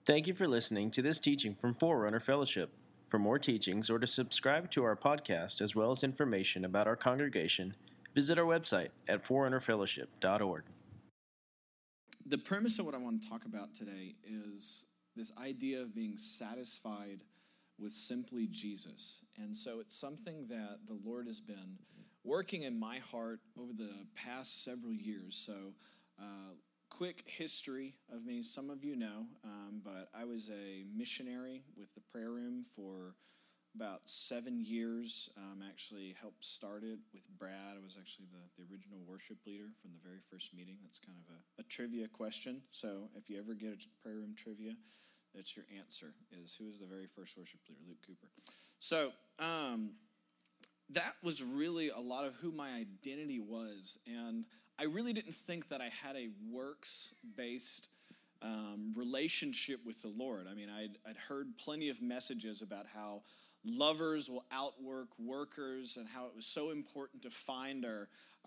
Thank you for listening to this teaching from Forerunner Fellowship. For more teachings or to subscribe to our podcast as well as information about our congregation, visit our website at forerunnerfellowship.org. The premise of what I want to talk about today is this idea of being satisfied with simply Jesus. And so it's something that the Lord has been working in my heart over the past several years. So quick history of me, some of you know, but I was a missionary with the prayer room for about 7 years. Actually helped start it with Brad. I was actually the original worship leader from the very first meeting. That's kind of a trivia question. So if you ever get a prayer room trivia, that's your answer, is who was the very first worship leader? Luke Cooper. So that was really a lot of who my identity was. And I really didn't think that I had a works-based relationship with the Lord. I mean, I'd heard plenty of messages about how lovers will outwork workers and how it was so important to find our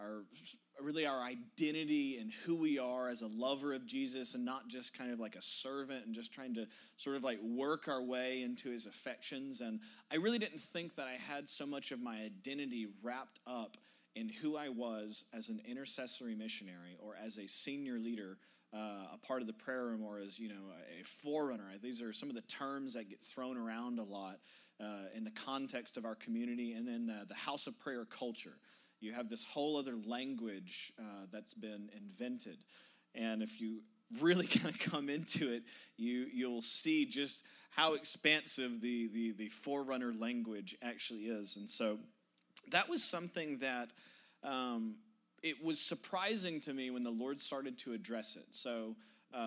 identity and who we are as a lover of Jesus and not just kind of like a servant and just trying to sort of like work our way into his affections. And I really didn't think that I had so much of my identity wrapped up in who I was as an intercessory missionary or as a senior leader, a part of the prayer room, or as, a forerunner. These are some of the terms that get thrown around a lot in the context of our community. And then the house of prayer culture. You have this whole other language that's been invented. And if you really kind of come into it, you'll see just how expansive the forerunner language actually is. And so that was something that it was surprising to me when the Lord started to address it. So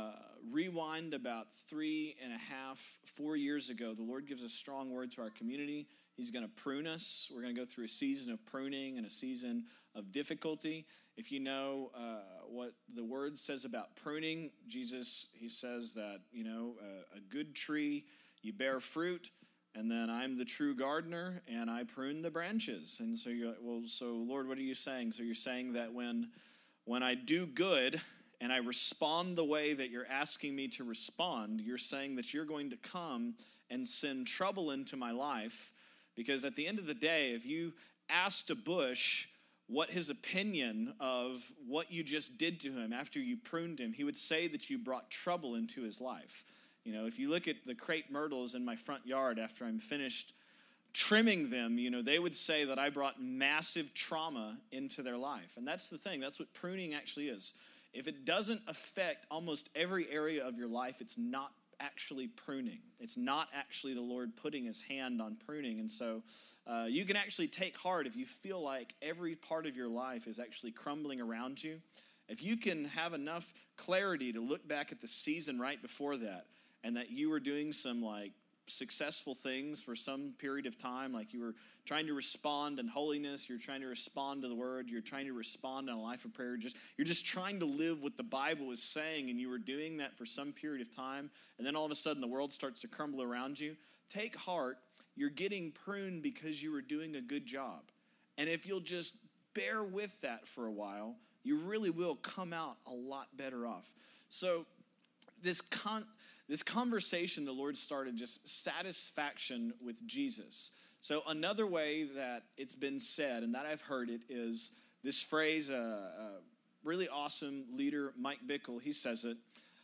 rewind about 3.5, 4 years ago, the Lord gives a strong word to our community. He's going to prune us. We're going to go through a season of pruning and a season of difficulty. If you know what the word says about pruning, Jesus, he says that, a good tree, you bear fruit, and then I'm the true gardener, and I prune the branches. And so you're like, well, so Lord, what are you saying? So you're saying that when I do good and I respond the way that you're asking me to respond, you're saying that you're going to come and send trouble into my life. Because at the end of the day, if you asked a bush what his opinion of what you just did to him after you pruned him, he would say that you brought trouble into his life. If you look at the crepe myrtles in my front yard after I'm finished trimming them, they would say that I brought massive trauma into their life. And that's the thing. That's what pruning actually is. If it doesn't affect almost every area of your life, it's not actually pruning. It's not actually the Lord putting his hand on pruning. And so you can actually take heart if you feel like every part of your life is actually crumbling around you. If you can have enough clarity to look back at the season right before that, and that you were doing some successful things for some period of time, like you were trying to respond in holiness, you're trying to respond to the word, you're trying to respond in a life of prayer, you're just trying to live what the Bible is saying, and you were doing that for some period of time, and then all of a sudden the world starts to crumble around you. Take heart, you're getting pruned because you were doing a good job. And if you'll just bear with that for a while, you really will come out a lot better off. So this conversation, the Lord started just satisfaction with Jesus. So another way that it's been said, and that I've heard it, is this phrase, a really awesome leader, Mike Bickle, he says it,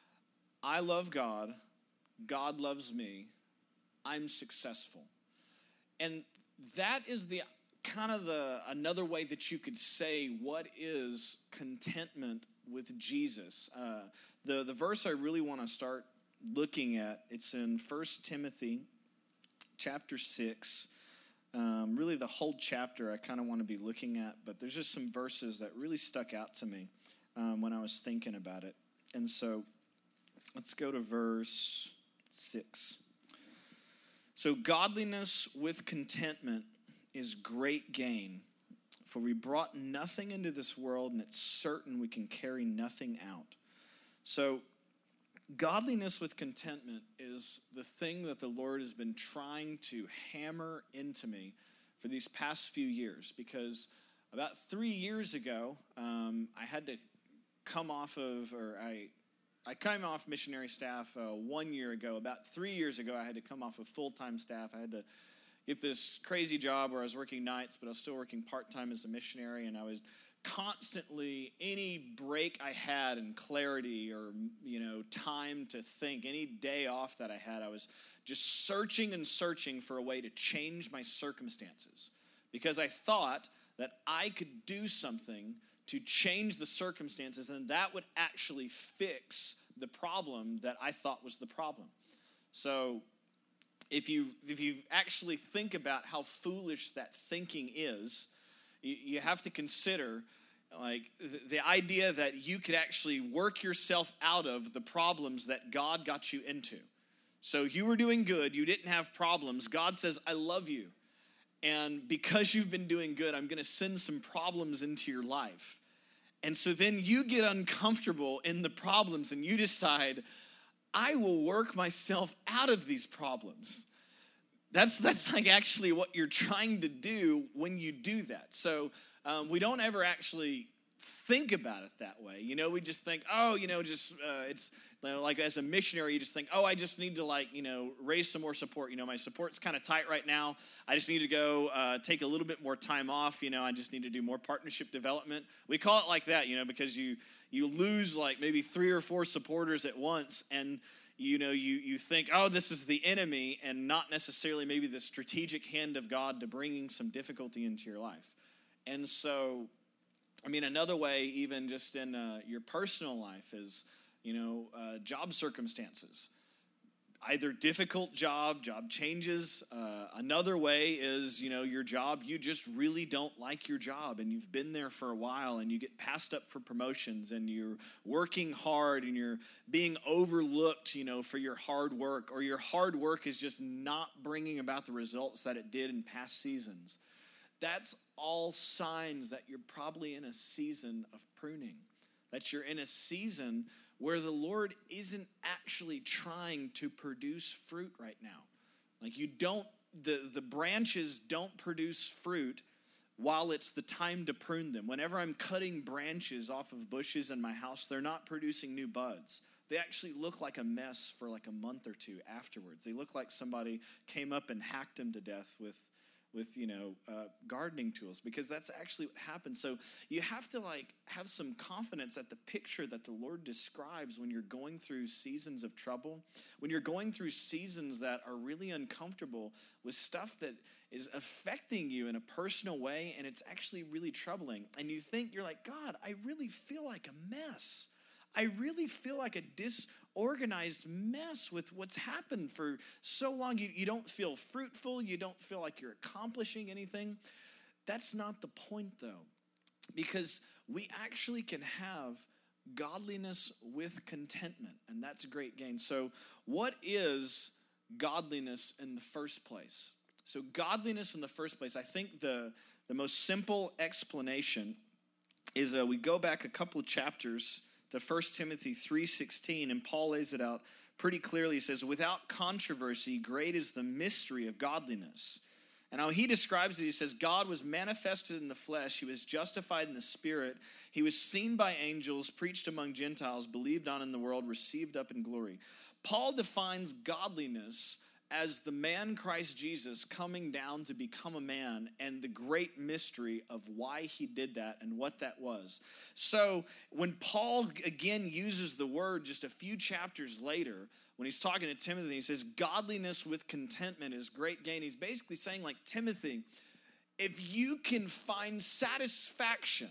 I love God, God loves me, I'm successful. And that is the kind of another way that you could say what is contentment with Jesus. The verse I really want to start looking at, it's in 1 Timothy chapter 6. Really the whole chapter I kind of want to be looking at, but there's just some verses that really stuck out to me when I was thinking about it. And so let's go to verse 6. So godliness with contentment is great gain, for we brought nothing into this world, and it's certain we can carry nothing out. So godliness with contentment is the thing that the Lord has been trying to hammer into me for these past few years, because about 3 years ago, I had to come off of, or I I came off missionary staff 1 year ago. About 3 years ago, I had to come off of full-time staff. I had to get this crazy job where I was working nights, but I was still working part-time as a missionary, and I was constantly, any break I had in clarity or, time to think, any day off that I had, I was just searching and searching for a way to change my circumstances because I thought that I could do something to change the circumstances, and that would actually fix the problem that I thought was the problem. So if you actually think about how foolish that thinking is, you have to consider the idea that you could actually work yourself out of the problems that God got you into. So you were doing good, you didn't have problems. God says, I love you. And because you've been doing good, I'm going to send some problems into your life. And so then you get uncomfortable in the problems and you decide, I will work myself out of these problems. That's like actually what you're trying to do when you do that. So we don't ever actually think about it that way. We just think, it's like as a missionary, you just think, I just need to raise some more support. My support's kind of tight right now. I just need to go take a little bit more time off. I just need to do more partnership development. We call it like that, because you lose maybe 3 or 4 supporters at once, and you think, this is the enemy, and not necessarily maybe the strategic hand of God to bringing some difficulty into your life. And so, another way, even just in your personal life, is, job circumstances. Either difficult job changes. Another way is, your job, you just really don't like your job, and you've been there for a while, and you get passed up for promotions, and you're working hard, and you're being overlooked, for your hard work, or your hard work is just not bringing about the results that it did in past seasons. That's all signs that you're probably in a season of pruning, that you're in a season where the Lord isn't actually trying to produce fruit right now. The branches don't produce fruit while it's the time to prune them. Whenever I'm cutting branches off of bushes in my house, they're not producing new buds. They actually look like a mess for a month or two afterwards. They look like somebody came up and hacked them to death with gardening tools, because that's actually what happens. So you have to have some confidence that the picture that the Lord describes when you're going through seasons of trouble, when you're going through seasons that are really uncomfortable with stuff that is affecting you in a personal way, and it's actually really troubling. And you think, you're like, God, I really feel like a mess. I really feel like a disorganized mess with what's happened for so long. You don't feel fruitful. You don't feel like you're accomplishing anything. That's not the point, though, because we actually can have godliness with contentment, and that's great gain. So what is godliness in the first place? So godliness in the first place, I think the most simple explanation is we go back a couple of chapters to 1 Timothy 3:16, and Paul lays it out pretty clearly. He says, without controversy, great is the mystery of godliness. And how he describes it, he says, God was manifested in the flesh. He was justified in the spirit. He was seen by angels, preached among Gentiles, believed on in the world, received up in glory. Paul defines godliness as the man Christ Jesus coming down to become a man, and the great mystery of why he did that and what that was. So when Paul again uses the word just a few chapters later, when he's talking to Timothy, he says, godliness with contentment is great gain. He's basically saying, Timothy, if you can find satisfaction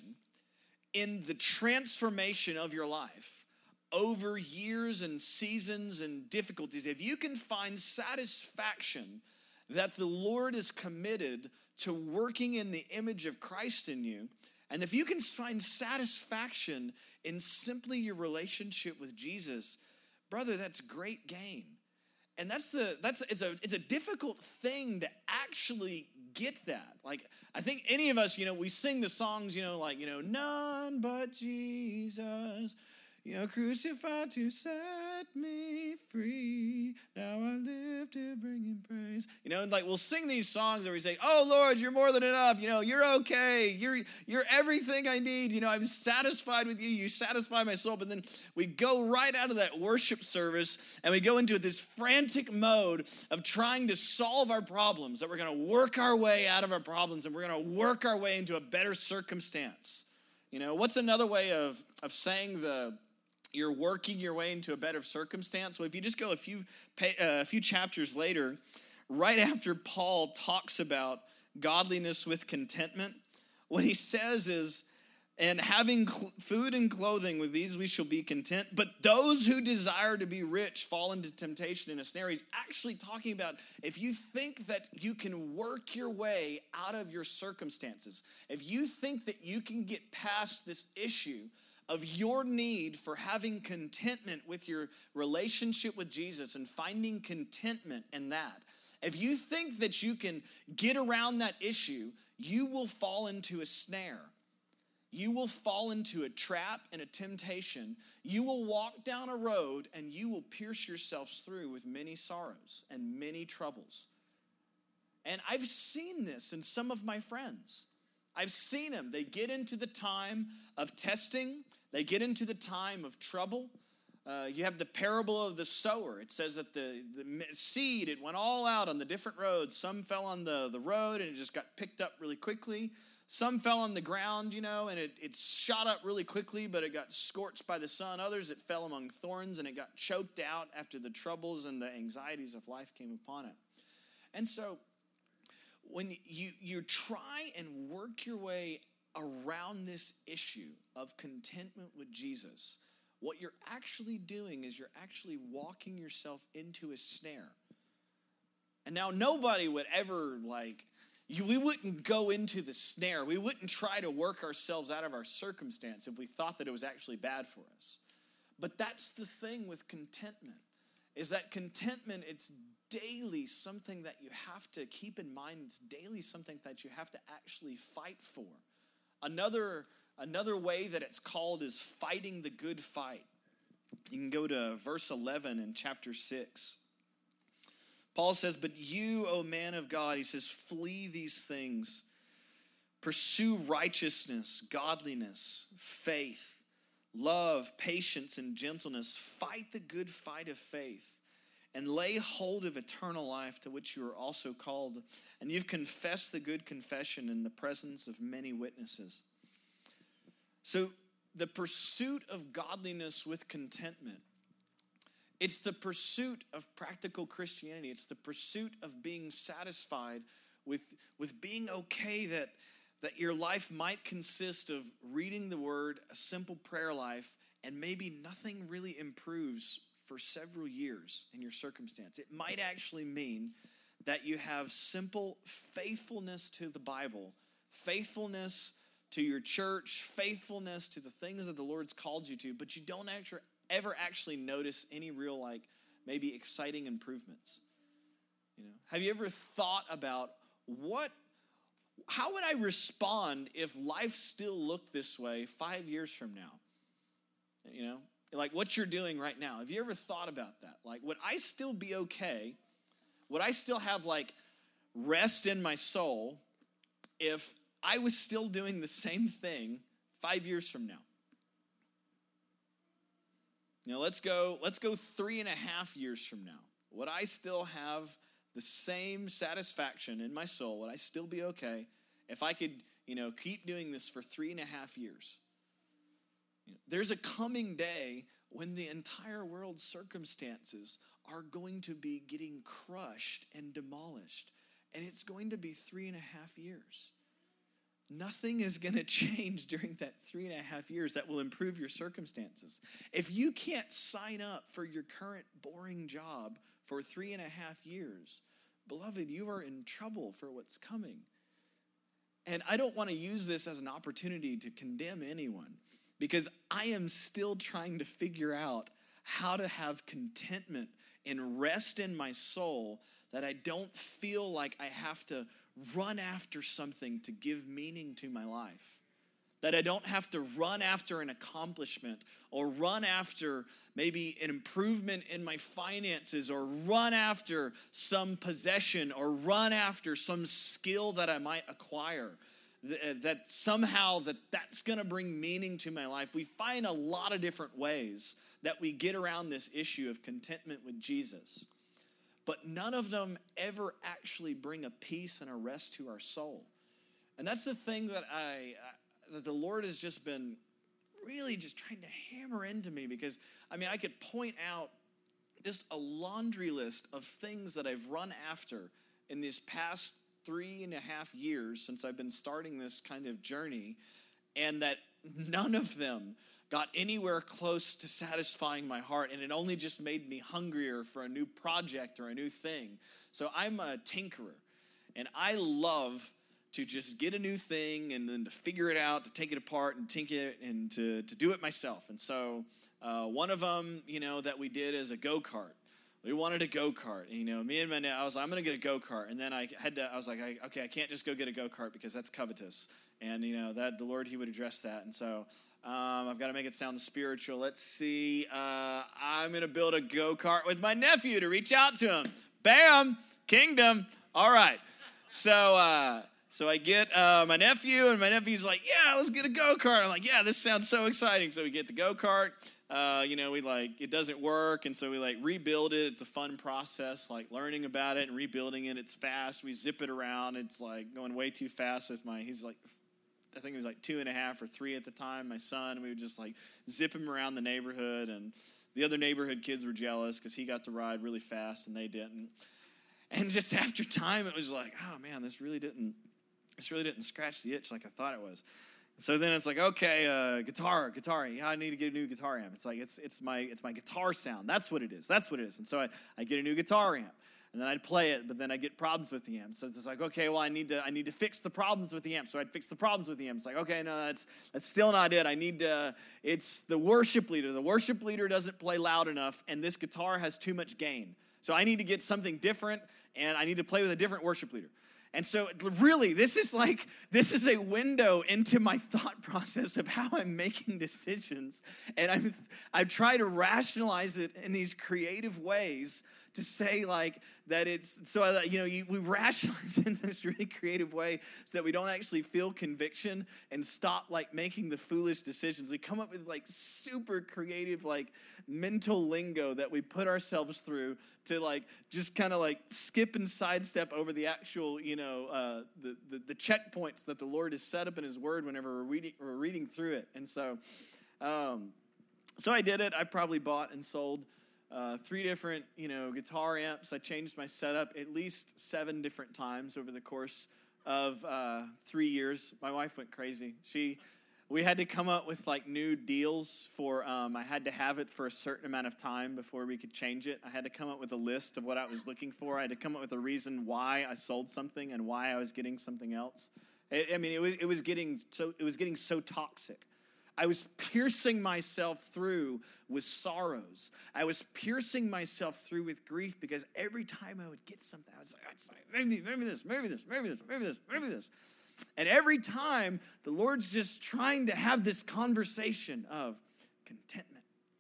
in the transformation of your life over years and seasons and difficulties, if you can find satisfaction that the Lord is committed to working in the image of Christ in you, and if you can find satisfaction in simply your relationship with Jesus, brother, that's great gain. And it's a difficult thing to actually get that. I think any of us, we sing the songs, none but Jesus, crucified to set me free. Now I live to bring him praise. things? And like we'll sing these songs where we say, oh Lord, you're more than enough. You're okay. You're everything I need. I'm satisfied with you. You satisfy my soul. But then we go right out of that worship service and we go into this frantic mode of trying to solve our problems, that we're going to work our way out of our problems and we're going to work our way into a better circumstance. What's another way of saying you're working your way into a better circumstance? Well, if you just go a few chapters later, right after Paul talks about godliness with contentment, what he says is, and having food and clothing, with these we shall be content. But those who desire to be rich fall into temptation and a snare. He's actually talking about if you think that you can work your way out of your circumstances, if you think that you can get past this issue of your need for having contentment with your relationship with Jesus and finding contentment in that, if you think that you can get around that issue, you will fall into a snare. You will fall into a trap and a temptation. You will walk down a road and you will pierce yourselves through with many sorrows and many troubles. And I've seen this in some of my friends. I've seen them. They get into the time of testing. They get into the time of trouble. You have the parable of the sower. It says that the seed, it went all out on the different roads. Some fell on the road and it just got picked up really quickly. Some fell on the ground, and it shot up really quickly, but it got scorched by the sun. Others, it fell among thorns and it got choked out after the troubles and the anxieties of life came upon it. And so when you try and work your way around this issue of contentment with Jesus, what you're actually doing is you're actually walking yourself into a snare. And now nobody would ever we wouldn't go into the snare. We wouldn't try to work ourselves out of our circumstance if we thought that it was actually bad for us. But that's the thing with contentment, is that contentment, it's daily something that you have to keep in mind. It's daily something that you have to actually fight for. Another way that it's called is fighting the good fight. You can go to verse 11 in chapter 6. Paul says, but you, O man of God, he says, flee these things. Pursue righteousness, godliness, faith, love, patience, and gentleness. Fight the good fight of faith and lay hold of eternal life, to which you are also called. And you've confessed the good confession in the presence of many witnesses. So the pursuit of godliness with contentment, it's the pursuit of practical Christianity. It's the pursuit of being satisfied with being okay that your life might consist of reading the word, a simple prayer life, and maybe nothing really improves for several years in your circumstance. It might actually mean that you have simple faithfulness to the Bible, faithfulness to your church, faithfulness to the things that the Lord's called you to, but you don't ever actually notice any real maybe exciting improvements. Have you ever thought about how would I respond if life still looked this way 5 years from now? Like what you're doing right now. Have you ever thought about that? Would I still be okay? Would I still have rest in my soul if I was still doing the same thing 5 years from now? Let's go 3.5 years from now. Would I still have the same satisfaction in my soul? Would I still be okay if I could, keep doing this for 3.5 years? There's a coming day when the entire world's circumstances are going to be getting crushed and demolished. And it's going to be 3.5 years. Nothing is going to change during that 3.5 years that will improve your circumstances. If you can't sign up for your current boring job for 3.5 years, beloved, you are in trouble for what's coming. And I don't want to use this as an opportunity to condemn anyone, because I am still trying to figure out how to have contentment and rest in my soul, that I don't feel like I have to run after something to give meaning to my life. that I don't have to run after an accomplishment or run after maybe an improvement in my finances or run after some possession or run after some skill that I might acquire, that somehow that's going to bring meaning to my life. We find a lot of different ways that we get around this issue of contentment with Jesus. But none of them ever actually bring a peace and a rest to our soul. And that's the thing that that the Lord has just been really just trying to hammer into me, because, I mean, I could point out just a laundry list of things that I've run after in these past 3.5 years since I've been starting this kind of journey, and that none of them got anywhere close to satisfying my heart, and it only just made me hungrier for a new project or a new thing. So I'm a tinkerer, and I love to just get a new thing and then to figure it out, to take it apart and tinker it and to do it myself. And so one of them, that we did is a go-kart. We wanted a go-kart. Me and I was like, I'm going to get a go-kart. And then I was like, okay, I can't just go get a go-kart because that's covetous. And, that the Lord, he would address that. And so I've got to make it sound spiritual. Let's see. I'm going to build a go-kart with my nephew to reach out to him. Bam! Kingdom. All right. So I get my nephew, and my nephew's like, yeah, let's get a go-kart. I'm like, yeah, this sounds so exciting. So we get the go-kart. It doesn't work, and so we rebuild it. It's a fun process, learning about it and rebuilding it. It's fast. We zip it around. It's going way too fast with he's I think he was 2.5 or 3 at the time, my son. We would just zip him around the neighborhood, and the other neighborhood kids were jealous because he got to ride really fast and they didn't. And just after time, it was oh man, this really didn't scratch the itch like I thought it was. So then it's okay, guitar. Yeah, I need to get a new guitar amp. It's my guitar sound. That's what it is. And so I get a new guitar amp, and then I'd play it, but then I get problems with the amp. So it's okay, well I need to fix the problems with the amp. So I'd fix the problems with the amp. It's okay, no, that's still not it. It's the worship leader. The worship leader doesn't play loud enough, and this guitar has too much gain. So I need to get something different, and I need to play with a different worship leader. And so really, this is a window into my thought process of how I'm making decisions. And I try to rationalize it in these creative ways to say that it's, so we rationalize in this really creative way so that we don't actually feel conviction and stop making the foolish decisions. We come up with super creative mental lingo that we put ourselves through to just kind of skip and sidestep over the actual the checkpoints that the Lord has set up in his word whenever we're reading through it. And so I did it. I probably bought and sold 3 different, guitar amps. I changed my setup at least 7 different times over the course of 3 years. My wife went crazy. We had to come up with new deals for, I had to have it for a certain amount of time before we could change it. I had to come up with a list of what I was looking for. I had to come up with a reason why I sold something and why I was getting something else. It was getting so toxic. I was piercing myself through with sorrows. I was piercing myself through with grief because every time I would get something, I was maybe this. And every time, the Lord's just trying to have this conversation of contentment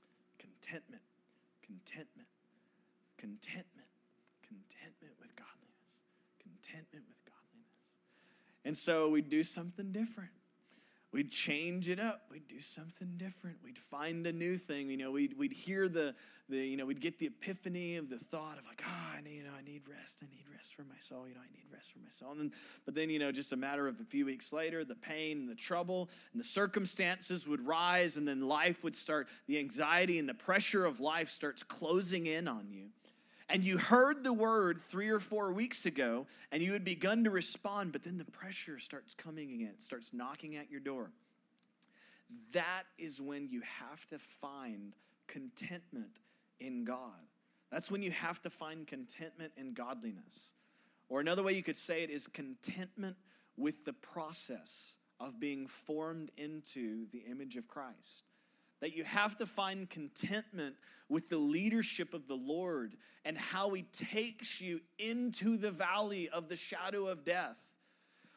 with godliness. Contentment with godliness. And so we'd do something different. We'd change it up. We'd do something different. We'd find a new thing. We'd hear we'd get the epiphany of the thought of I need rest. I need rest for my soul. I need rest for my soul. But then, just a matter of a few weeks later, the pain and the trouble and the circumstances would rise, and then life would start, the anxiety and the pressure of life starts closing in on you. And you heard the word 3 or 4 weeks ago, and you had begun to respond, but then the pressure starts coming again. It starts knocking at your door. That is when you have to find contentment in God. That's when you have to find contentment in godliness. Or another way you could say it is contentment with the process of being formed into the image of Christ. That you have to find contentment with the leadership of the Lord and how he takes you into the valley of the shadow of death.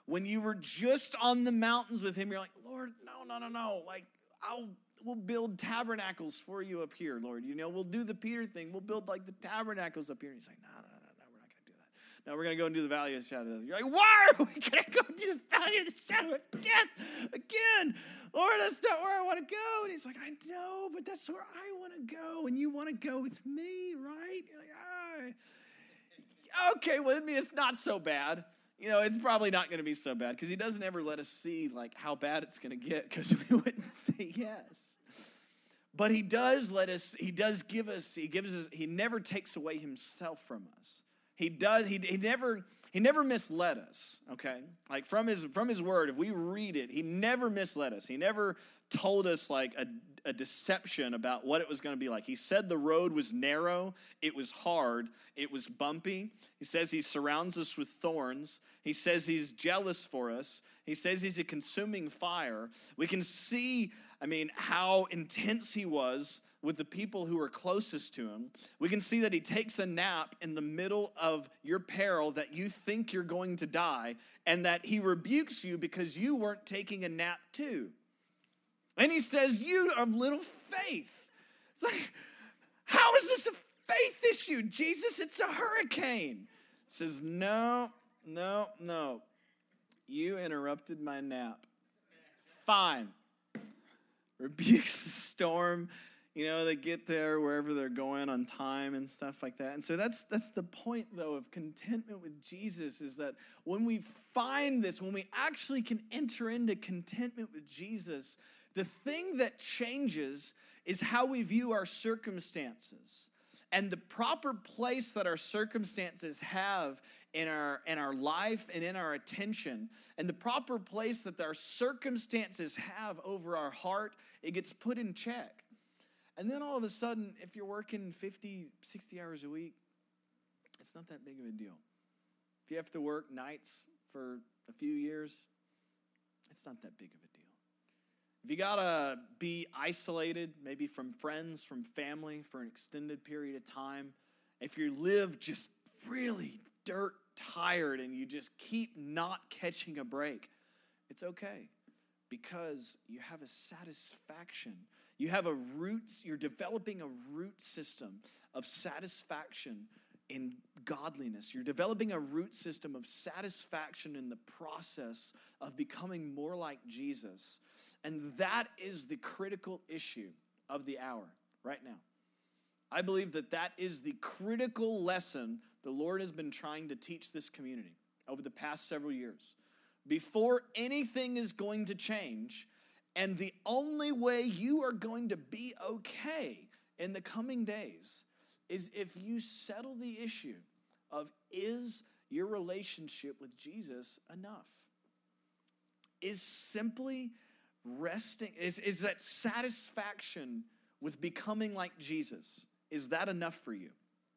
when you were just on the mountains with him, you're like, Lord, no. Like, we'll build tabernacles for you up here, Lord. We'll do the Peter thing. We'll build like the tabernacles up here. And he's like, no, we're not going to do that. No, we're going to go and do the valley of the shadow of death. You're like, why are we going to go do the valley of the shadow of death again? Lord, that's not where I want to go. And he's like, I know, but that's where I want to go. And you want to go with me, right? You're like, okay, well, I mean, it's not so bad. It's probably not going to be so bad because he doesn't ever let us see like how bad it's going to get because we wouldn't say yes. But he does give us, he never takes away himself from us. He never misled us, okay? Like from his word, if we read it, he never misled us. He never told us like a deception about what it was going to be like. He said the road was narrow, it was hard, it was bumpy. He says he surrounds us with thorns. He says he's jealous for us. He says he's a consuming fire. We can see, how intense he was with the people who are closest to him. We can see that he takes a nap in the middle of your peril that you think you're going to die, and that he rebukes you because you weren't taking a nap too. And he says, you of little faith. It's like, how is this a faith issue? Jesus, it's a hurricane. He says, no. You interrupted my nap. Fine. Rebukes the storm. They get there wherever they're going on time and stuff like that. And so that's the point, though, of contentment with Jesus, is that when we find this, when we actually can enter into contentment with Jesus, the thing that changes is how we view our circumstances and the proper place that our circumstances have in our life and in our attention, and the proper place that our circumstances have over our heart, it gets put in check. And then all of a sudden, if you're working 50, 60 hours a week, it's not that big of a deal. If you have to work nights for a few years, it's not that big of a deal. If you gotta be isolated, maybe from friends, from family for an extended period of time, if you live just really dirt tired and you just keep not catching a break, it's okay because you have a satisfaction. You have you're developing a root system of satisfaction in godliness. You're developing a root system of satisfaction in the process of becoming more like Jesus. And that is the critical issue of the hour right now. I believe that is the critical lesson the Lord has been trying to teach this community over the past several years. Before anything is going to change, and the only way you are going to be okay in the coming days is if you settle the issue of, is your relationship with Jesus enough? Is simply resting, is that satisfaction with becoming like Jesus, is that enough for you?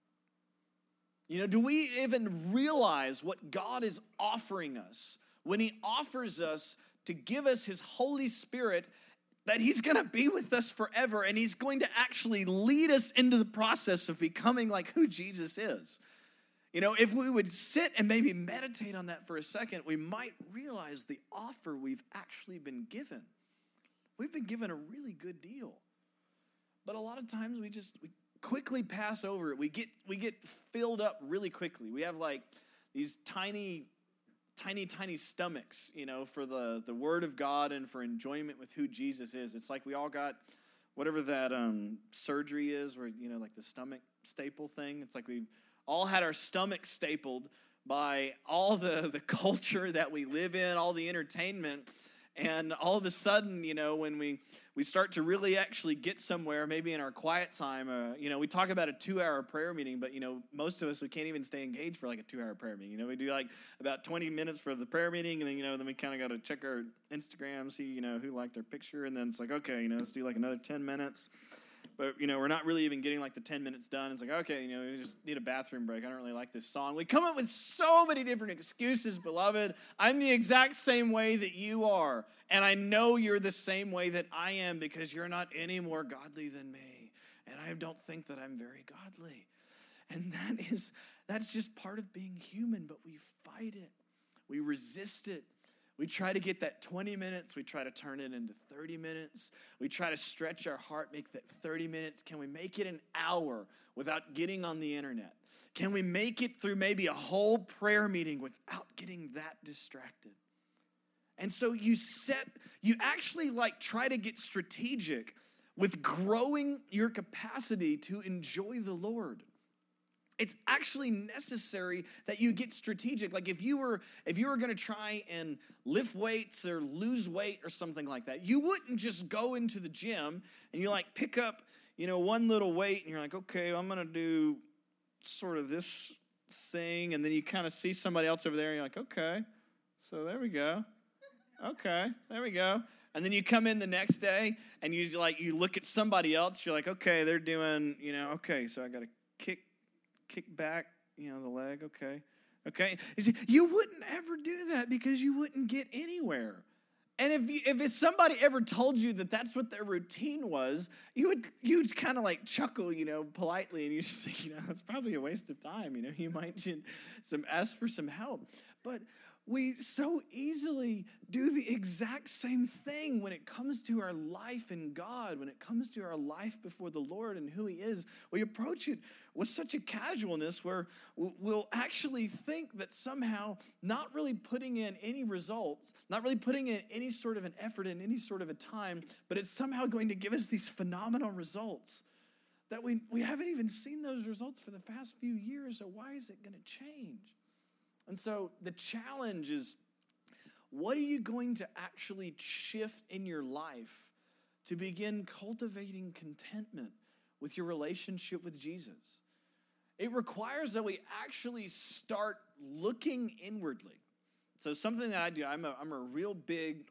Do we even realize what God is offering us when he offers us to give us his Holy Spirit, that he's going to be with us forever and he's going to actually lead us into the process of becoming like who Jesus is? If we would sit and maybe meditate on that for a second, we might realize the offer we've actually been given. We've been given a really good deal. But a lot of times we quickly pass over it. We get filled up really quickly. We have like these tiny stomachs, for the word of God and for enjoyment with who Jesus is. It's like we all got whatever that surgery is, where, like the stomach staple thing. It's like we all had our stomach stapled by all the culture that we live in, all the entertainment. And all of a sudden, when we start to really actually get somewhere, maybe in our quiet time, we talk about a 2-hour prayer meeting, but, most of us, we can't even stay engaged for like a 2-hour prayer meeting. We do like about 20 minutes for the prayer meeting, and then, then we kind of got to check our Instagram, see, who liked our picture, and then it's like, okay, let's do like another 10 minutes. But, we're not really even getting like the 10 minutes done. It's like, okay, we just need a bathroom break. I don't really like this song. We come up with so many different excuses, beloved. I'm the exact same way that you are. And I know you're the same way that I am because you're not any more godly than me. And I don't think that I'm very godly. And that's just part of being human, but we fight it. We resist it. We try to get that 20 minutes. We try to turn it into 30 minutes. We try to stretch our heart, make that 30 minutes. Can we make it an hour without getting on the internet? Can we make it through maybe a whole prayer meeting without getting that distracted? And so you actually try to get strategic with growing your capacity to enjoy the Lord. It's actually necessary that you get strategic. Like if you were going to try and lift weights or lose weight or something like that, you wouldn't just go into the gym and you pick up, one little weight and you're like, okay, I'm going to do sort of this thing. And then you kind of see somebody else over there and you're like, okay, so there we go. Okay, there we go. And then you come in the next day and you look at somebody else. You're like, okay, they're doing, okay, so I got to kick back, the leg, okay. You wouldn't ever do that because you wouldn't get anywhere. And if somebody ever told you that that's what their routine was, you'd kind of chuckle, politely, and you just say, it's probably a waste of time. You might ask for some help. But we so easily do the exact same thing when it comes to our life in God, when it comes to our life before the Lord and who He is. We approach it with such a casualness where we'll actually think that somehow not really putting in any results, not really putting in any sort of an effort in any sort of a time, but it's somehow going to give us these phenomenal results that we haven't even seen those results for the past few years. So why is it going to change? And so the challenge is, what are you going to actually shift in your life to begin cultivating contentment with your relationship with Jesus? It requires that we actually start looking inwardly. So something that I do, I'm a real big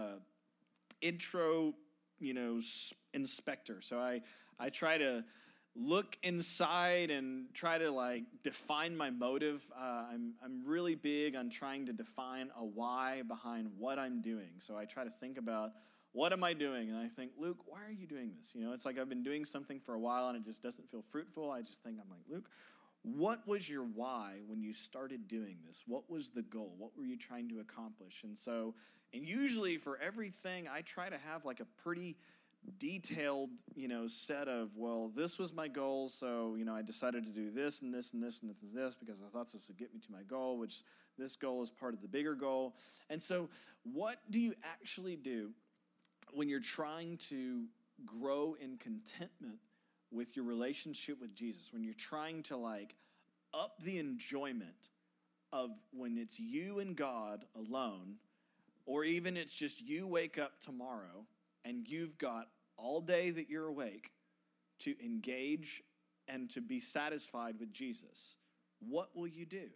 intro, inspector. So I try to look inside and try to define my motive. I'm really big on trying to define a why behind what I'm doing. So I try to think about, what am I doing? And I think, Luke, why are you doing this? It's like I've been doing something for a while and it just doesn't feel fruitful. I'm like, Luke, what was your why when you started doing this? What was the goal? What were you trying to accomplish? And usually for everything, I try to have a pretty detailed, set of, this was my goal, so, I decided to do this and this and this and this because I thought this would get me to my goal, which this goal is part of the bigger goal. And so what do you actually do when you're trying to grow in contentment with your relationship with Jesus, when you're trying to, up the enjoyment of when it's you and God alone, or even it's just you wake up tomorrow and you've got all day that you're awake to engage and to be satisfied with Jesus? What will you do?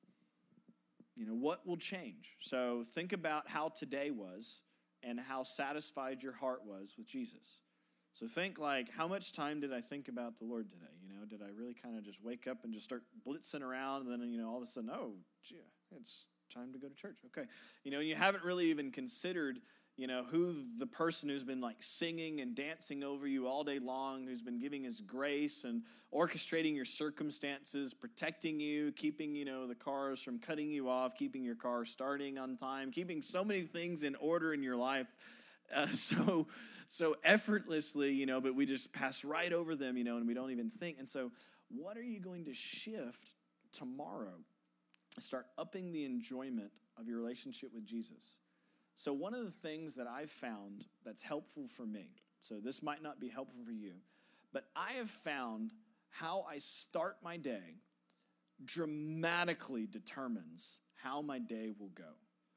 What will change? So think about how today was and how satisfied your heart was with Jesus. So think how much time did I think about the Lord today? Did I really kind of just wake up and just start blitzing around and then, all of a sudden, oh, gee, it's time to go to church. Okay. You haven't really even considered who the person who's been singing and dancing over you all day long, who's been giving His grace and orchestrating your circumstances, protecting you, keeping, the cars from cutting you off, keeping your car starting on time, keeping so many things in order in your life so effortlessly, but we just pass right over them, and we don't even think. And so what are you going to shift tomorrow? Start upping the enjoyment of your relationship with Jesus. So one of the things that I've found that's helpful for me, so this might not be helpful for you, but I have found how I start my day dramatically determines how my day will go.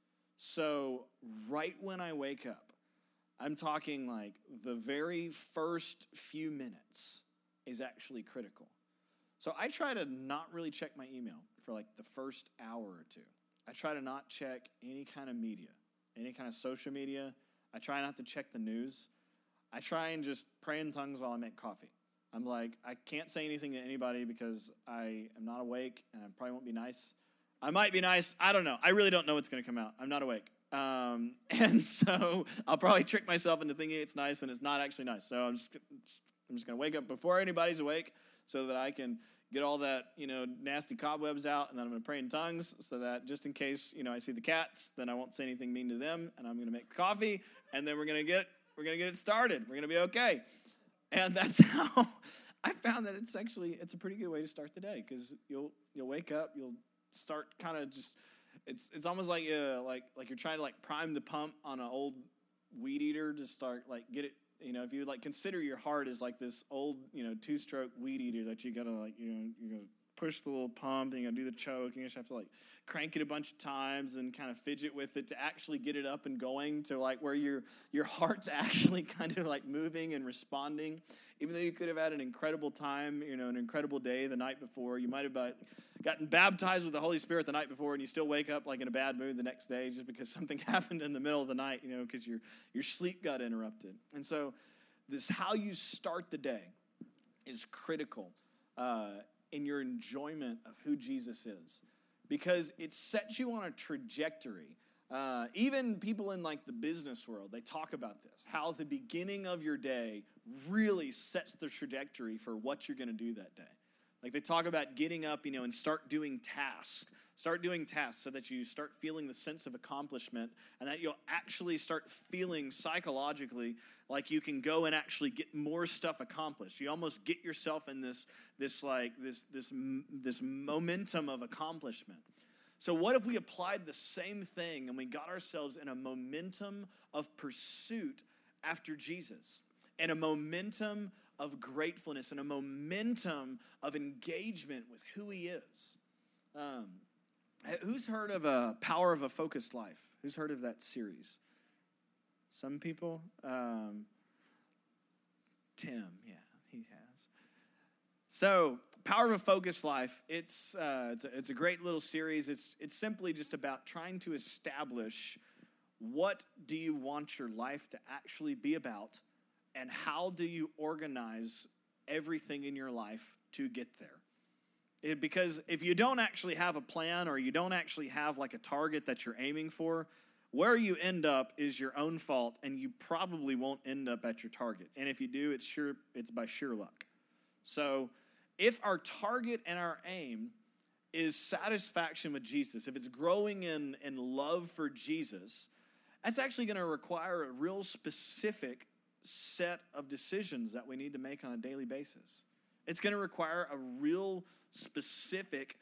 So right when I wake up, I'm talking the very first few minutes is actually critical. So I try to not really check my email for the first hour or two. I try to not check any kind of media. Any kind of social media. I try not to check the news. I try and just pray in tongues while I make coffee. I'm I can't say anything to anybody because I am not awake and I probably won't be nice. I might be nice. I don't know. I really don't know what's going to come out. I'm not awake. And so I'll probably trick myself into thinking it's nice and it's not actually nice. So I'm just going to wake up before anybody's awake so that I can get all that, nasty cobwebs out, and then I'm going to pray in tongues so that just in case, I see the cats, then I won't say anything mean to them, and I'm going to make coffee, and then we're going to get it started. We're going to be okay. And that's how I found that it's a pretty good way to start the day, because you'll wake up, you'll start kind of just, it's almost like you're trying to prime the pump on an old weed eater to start get it. If you consider your heart as this old, 2-stroke weed eater that you gotta you're gonna push the little pump and you gotta do the choke and you just have to crank it a bunch of times and kind of fidget with it to actually get it up and going to where your heart's actually kind of moving and responding. Even though you could have had an incredible time, an incredible day the night before, you might have gotten baptized with the Holy Spirit the night before, and you still wake up in a bad mood the next day just because something happened in the middle of the night, because your sleep got interrupted. And so this how you start the day is critical in your enjoyment of who Jesus is, because it sets you on a trajectory. Even people in the business world, they talk about this, how the beginning of your day really sets the trajectory for what you're going to do that day. They talk about getting up, and start doing tasks so that you start feeling the sense of accomplishment, and that you'll actually start feeling psychologically like you can go and actually get more stuff accomplished. You almost get yourself in this momentum of accomplishment. So what if we applied the same thing and we got ourselves in a momentum of pursuit after Jesus, and a momentum of gratefulness, and a momentum of engagement with who he is? Who's heard of Power of a Focused Life? Who's heard of that series? Some people? Tim, yeah, he has. So, Power of a Focused Life, it's a great little series. It's simply just about trying to establish what do you want your life to actually be about, and how do you organize everything in your life to get there. Because if you don't actually have a plan, or you don't actually have a target that you're aiming for, where you end up is your own fault, and you probably won't end up at your target. And if you do, it's by sheer luck. So if our target and our aim is satisfaction with Jesus, if it's growing in love for Jesus, that's actually going to require a real specific set of decisions that we need to make on a daily basis. It's going to require a real specific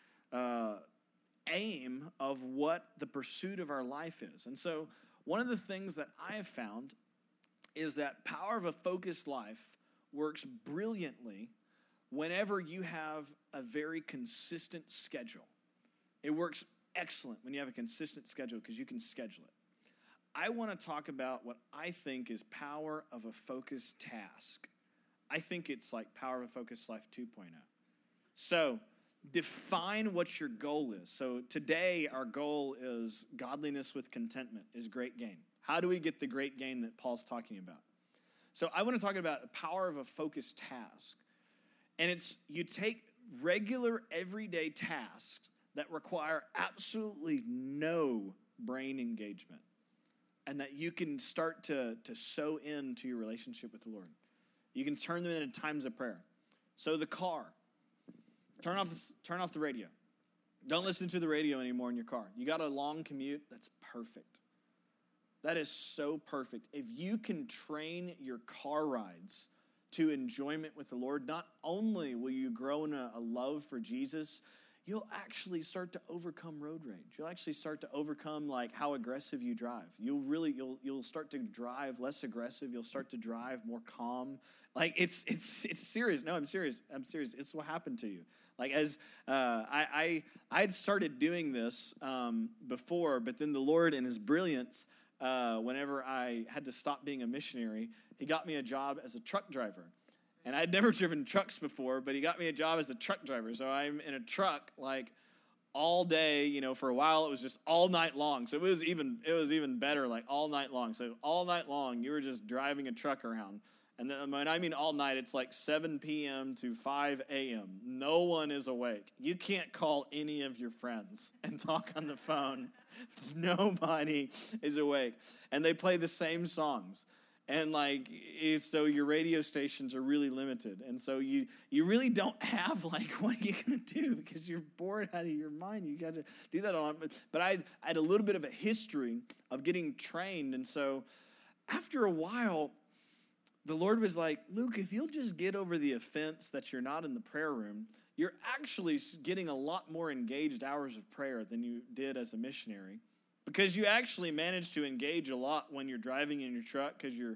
aim of what the pursuit of our life is. And so one of the things that I have found is that Power of a Focused Life works brilliantly whenever you have a very consistent schedule. It works excellent when you have a consistent schedule, because you can schedule it. I want to talk about what I think is Power of a Focused Task. I think it's Power of a Focused Life 2.0. So define what your goal is. So today our goal is godliness with contentment is great gain. How do we get the great gain that Paul's talking about? So I want to talk about the Power of a Focused Task. And it's you take regular everyday tasks that require absolutely no brain engagement, and that you can start to sow into your relationship with the Lord. You can turn them into times of prayer. So the car, turn off the radio. Don't listen to the radio anymore in your car. You got a long commute, that's perfect. That is so perfect. If you can train your car rides to enjoyment with the Lord, not only will you grow in a love for Jesus, you'll actually start to overcome road rage. You'll actually start to overcome how aggressive you drive. You'll start to drive less aggressive. You'll start to drive more calm. It's serious. No, I'm serious. It's what happened to you. I had started doing this before, but then the Lord in his brilliance, whenever I had to stop being a missionary, he got me a job as a truck driver. And I'd never driven trucks before, but he got me a job as a truck driver. So I'm in a truck all day, for a while it was just all night long. So it was even better, all night long. So all night long you were just driving a truck around. And then, when I mean all night, it's 7 p.m. to 5 a.m. No one is awake. You can't call any of your friends and talk on the phone. Nobody is awake. And they play the same songs. And like, so your radio stations are really limited. And so you really don't have like, what are you going to do? Because you're bored out of your mind. You got to do that on. But I had a little bit of a history of getting trained. And so after a while, the Lord was like, Luke, if you'll just get over the offense that you're not in the prayer room, you're actually getting a lot more engaged hours of prayer than you did as a missionary, because you actually manage to engage a lot when you're driving in your truck,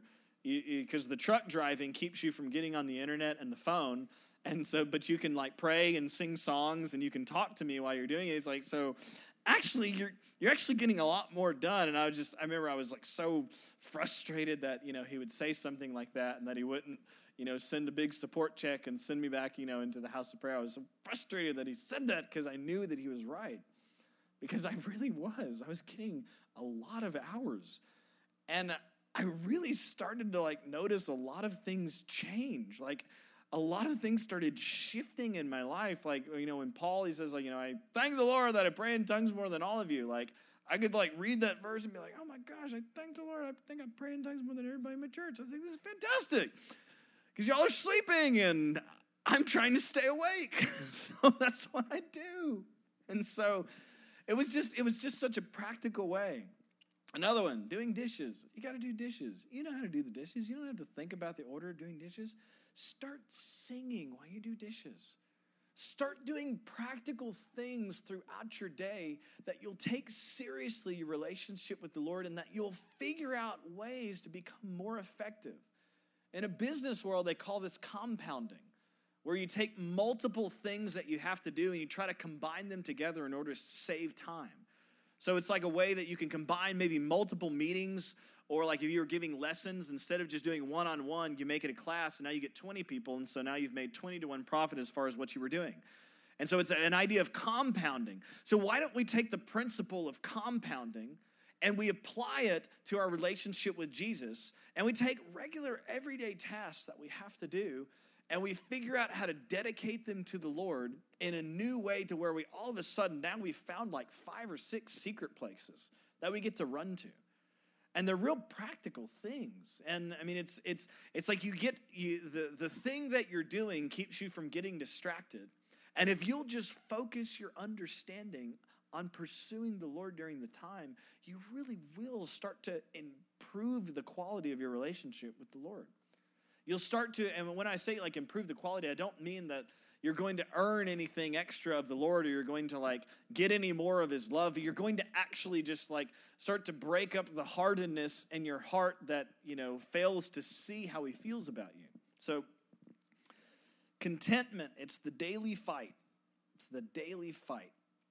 because the truck driving keeps you from getting on the internet and the phone. And so, but you can like pray and sing songs and you can talk to me while you're doing it. It's like, so actually you're actually getting a lot more done. And I remember I was like so frustrated that, he would say something like that and that he wouldn't, send a big support check and send me back, into the house of prayer. I was so frustrated that he said that, because I knew that he was right. Because I really was. I was getting a lot of hours. And I really started to like notice a lot of things change. Like a lot of things started shifting in my life. Like, when Paul, he says, like, I thank the Lord that I pray in tongues more than all of you. Like, I could like read that verse and be like, oh my gosh, I thank the Lord. I think I pray in tongues more than everybody in my church. I was like, this is fantastic. Because y'all are sleeping and I'm trying to stay awake. So that's what I do. And so it was just such a practical way. Another one, doing dishes. You got to do dishes. You know how to do the dishes. You don't have to think about the order of doing dishes. Start singing while you do dishes. Start doing practical things throughout your day that you'll take seriously your relationship with the Lord, and that you'll figure out ways to become more effective. In a business world, they call this compounding, where you take multiple things that you have to do and you try to combine them together in order to save time. So it's like a way that you can combine maybe multiple meetings, or like if you were giving lessons, instead of just doing one-on-one, you make it a class, and now you get 20 people, and so now you've made 20 to 1 profit as far as what you were doing. And so it's an idea of compounding. So why don't we take the principle of compounding and we apply it to our relationship with Jesus, and we take regular everyday tasks that we have to do, and we figure out how to dedicate them to the Lord in a new way, to where we all of a sudden, now we've found like 5 or 6 secret places that we get to run to. And they're real practical things. And I mean, it's like the thing that you're doing keeps you from getting distracted. And if you'll just focus your understanding on pursuing the Lord during the time, you really will start to improve the quality of your relationship with the Lord. You'll start to, and when I say like improve the quality, I don't mean that you're going to earn anything extra of the Lord, or you're going to like get any more of his love. You're going to actually just like start to break up the hardness in your heart that, fails to see how he feels about you. So contentment, it's the daily fight. It's the daily fight.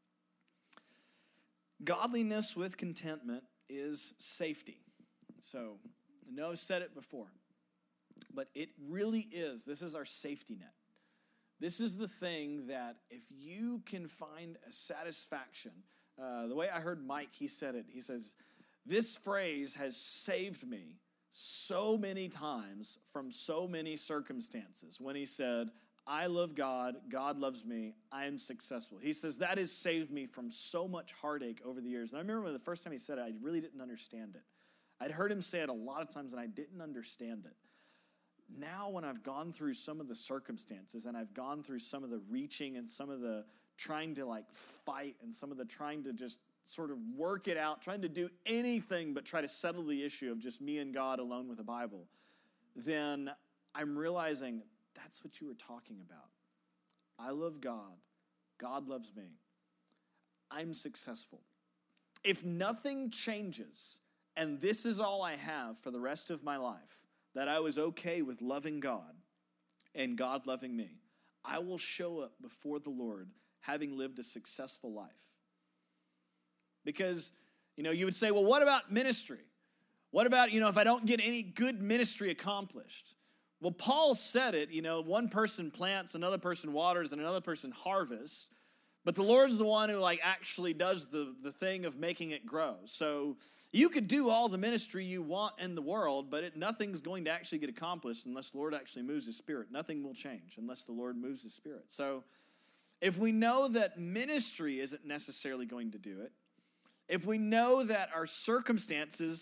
Godliness with contentment is safety. So I know I've said it before, but it really is. This is our safety net. This is the thing that if you can find a satisfaction, the way I heard Mike, he said it, he says, this phrase has saved me so many times from so many circumstances. When he said, I love God, God loves me, I am successful. He says, that has saved me from so much heartache over the years. And I remember when the first time he said it, I really didn't understand it. I'd heard him say it a lot of times and I didn't understand it. Now when I've gone through some of the circumstances, and I've gone through some of the reaching and some of the trying to like fight, and some of the trying to just sort of work it out, trying to do anything but try to settle the issue of just me and God alone with the Bible, then I'm realizing that's what you were talking about. I love God. God loves me. I'm successful. If nothing changes, and this is all I have for the rest of my life, that I was okay with loving God and God loving me, I will show up before the Lord having lived a successful life. Because, you would say, well, what about ministry? What about, if I don't get any good ministry accomplished? Well, Paul said it, one person plants, another person waters, and another person harvests. But the Lord's the one who actually does the thing of making it grow. So you could do all the ministry you want in the world, but nothing's going to actually get accomplished unless the Lord actually moves his Spirit. Nothing will change unless the Lord moves his Spirit. So if we know that ministry isn't necessarily going to do it, if we know that our circumstances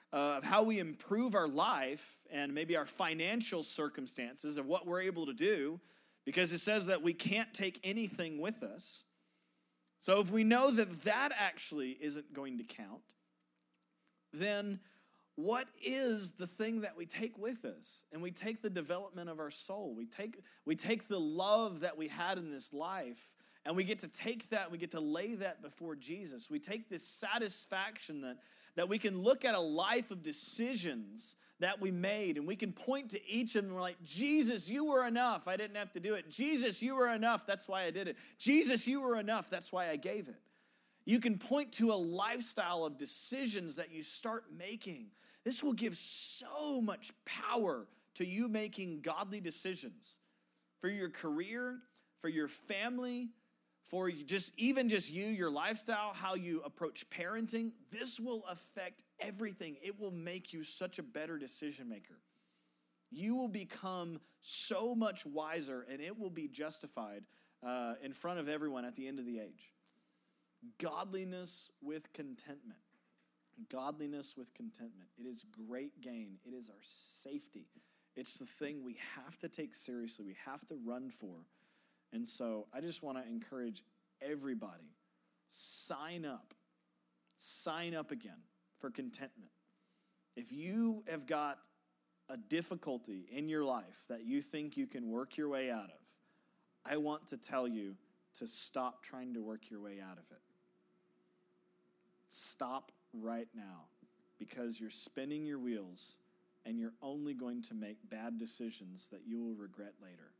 of how we improve our life and maybe our financial circumstances of what we're able to do, because it says that we can't take anything with us. So if we know that that actually isn't going to count, then what is the thing that we take with us? And we take the development of our soul. We take the love that we had in this life, and we get to take that, we get to lay that before Jesus. We take this satisfaction that we can look at a life of decisions that we made, and we can point to each of them. We're like, Jesus, you were enough. I didn't have to do it. Jesus, you were enough. That's why I did it. Jesus, you were enough. That's why I gave it. You can point to a lifestyle of decisions that you start making. This will give so much power to you making godly decisions for your career, for your family, for even just you, your lifestyle, how you approach parenting. This will affect everything. It will make you such a better decision maker. You will become so much wiser, and it will be justified in front of everyone at the end of the age. Godliness with contentment. Godliness with contentment. It is great gain. It is our safety. It's the thing we have to take seriously. We have to run for. And so I just want to encourage everybody, sign up. Sign up again for contentment. If you have got a difficulty in your life that you think you can work your way out of, I want to tell you to stop trying to work your way out of it. Stop right now, because you're spinning your wheels and you're only going to make bad decisions that you will regret later.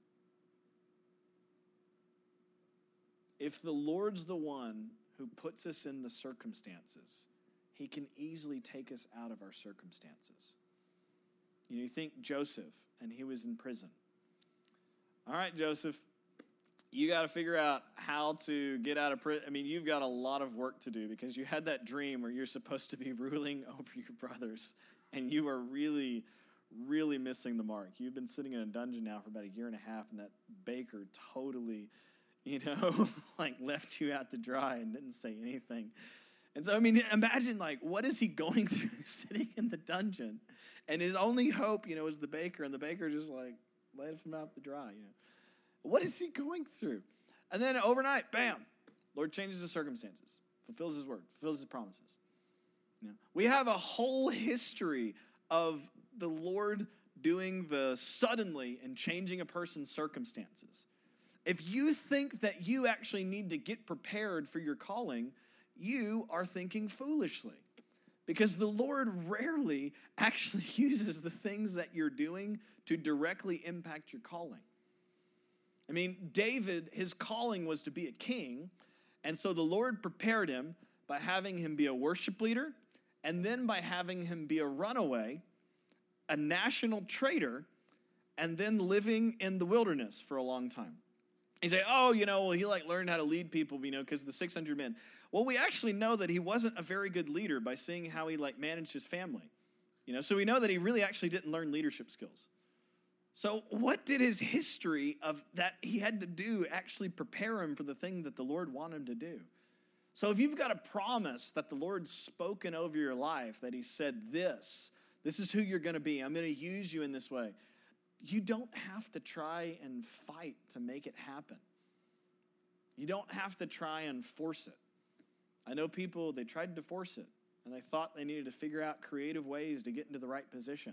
If the Lord's the one who puts us in the circumstances, he can easily take us out of our circumstances. You think Joseph, and he was in prison. All right, Joseph, you got to figure out how to get out of prison. I mean, you've got a lot of work to do, because you had that dream where you're supposed to be ruling over your brothers, and you are really, really missing the mark. You've been sitting in a dungeon now for about a year and a half, and that baker totally, like left you out to dry and didn't say anything. And so, I mean, imagine, like, what is he going through sitting in the dungeon? And his only hope, is the baker, and the baker just, like, let him out to dry, What is he going through? And then overnight, bam, Lord changes the circumstances, fulfills his word, fulfills his promises. We have a whole history of the Lord doing the suddenly and changing a person's circumstances. If you think that you actually need to get prepared for your calling, you are thinking foolishly, because the Lord rarely actually uses the things that you're doing to directly impact your calling. I mean, David, his calling was to be a king, and so the Lord prepared him by having him be a worship leader, and then by having him be a runaway, a national traitor, and then living in the wilderness for a long time. You say, he learned how to lead people, because of the 600 men. Well, we actually know that he wasn't a very good leader by seeing how he managed his family. So we know that he really actually didn't learn leadership skills. So what did his history of that he had to do actually prepare him for the thing that the Lord wanted him to do? So if you've got a promise that the Lord's spoken over your life, that he said this is who you're going to be, I'm going to use you in this way, you don't have to try and fight to make it happen. You don't have to try and force it. I know people, they tried to force it, and they thought they needed to figure out creative ways to get into the right position.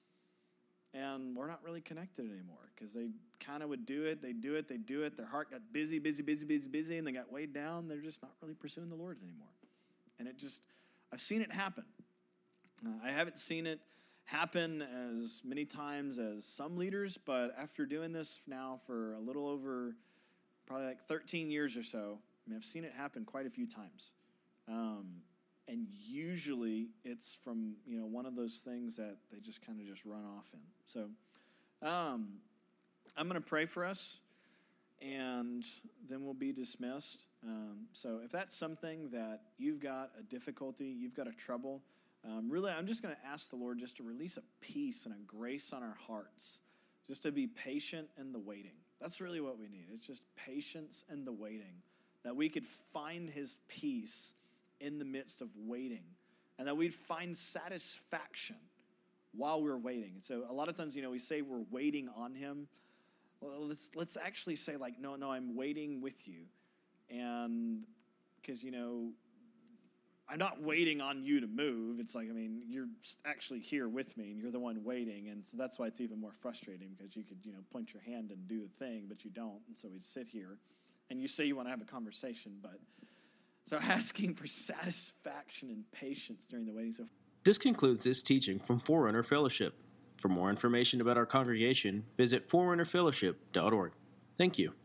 And we're not really connected anymore, because they kind of would do it. Their heart got busy, and they got weighed down. They're just not really pursuing the Lord anymore. And I've seen it happen. I haven't seen it happen as many times as some leaders, but after doing this now for a little over probably 13 years or so, I've seen it happen quite a few times. And usually it's from, one of those things that they just kind of just run off in. So I'm going to pray for us, and then we'll be dismissed. So if that's something that you've got a difficulty, you've got a trouble, really I'm just going to ask the Lord just to release a peace and a grace on our hearts, just to be patient in the waiting. That's really what we need. It's just patience in the waiting, that we could find his peace in the midst of waiting, and that we'd find satisfaction while we're waiting. And so a lot of times, we say we're waiting on him. Well, let's actually say like, no, I'm waiting with you. And because, I'm not waiting on you to move. It's like, you're actually here with me, and you're the one waiting. And so that's why it's even more frustrating, because you could, point your hand and do the thing, but you don't. And so we sit here, and you say you want to have a conversation. But so asking for satisfaction and patience during the waiting. So This concludes this teaching from Forerunner Fellowship. For more information about our congregation, visit forerunnerfellowship.org. Thank you.